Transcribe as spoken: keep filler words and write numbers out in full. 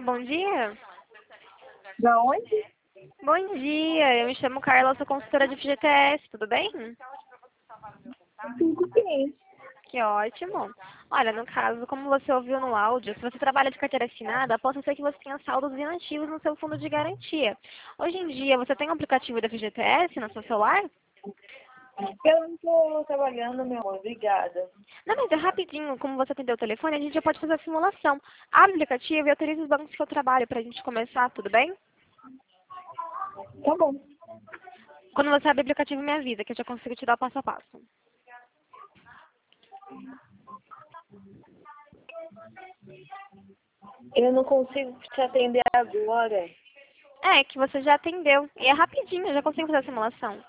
bom dia. Da onde? Bom dia, eu me chamo Carla, eu sou consultora de F G T S, tudo bem? Tudo bem. Que ótimo. Olha, no caso, como você ouviu no áudio, se você trabalha de carteira assinada, possa ser que você tenha saldos inativos no seu fundo de garantia. Hoje em dia, você tem um aplicativo da F G T S no seu celular? Eu não estou trabalhando, meu amor. Obrigada. Não, mas é rapidinho, como você atendeu o telefone, a gente já pode fazer a simulação. Abre o aplicativo e autoriza os bancos que eu trabalho para a gente começar, tudo bem? Tá bom. Quando você abre o aplicativo, me avisa, que eu já consigo te dar o passo a passo. Eu não consigo te atender agora. É, que você já atendeu. E é rapidinho, eu já consigo fazer a simulação.